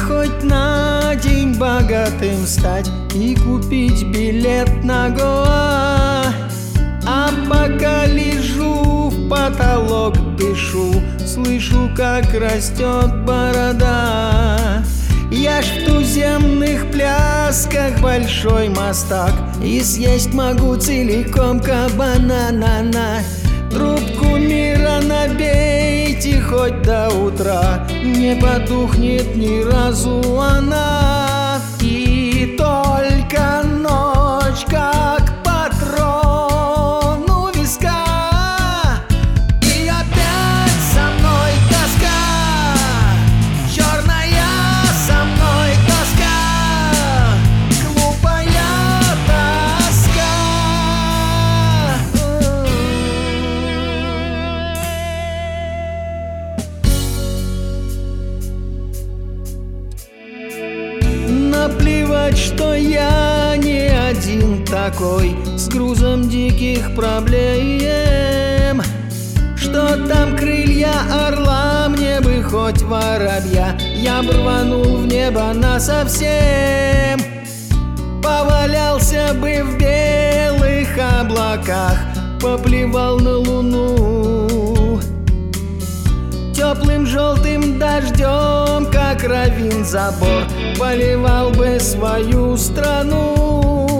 хоть на день богатым стать и купить билет на Гоа. А пока лежу, в потолок дышу, слышу, как растет борода. Я ж в туземных плясках большой мастак, и съесть могу целиком кабана-на-на. Трубку мира набейте хоть до утра, не потухнет ни разу она. И только ночь, как патрон у виска, и опять со мной тоска, черная со мной тоска, глупая тоска. Наплевать, что я не один такой, с грузом диких проблем. Что там крылья орла, мне бы хоть воробья, я бы рванул в небо насовсем. Повалялся бы в белых облаках, поплевал на луну. Теплым желтым дождем, как раввин забор, поливал бы свою страну.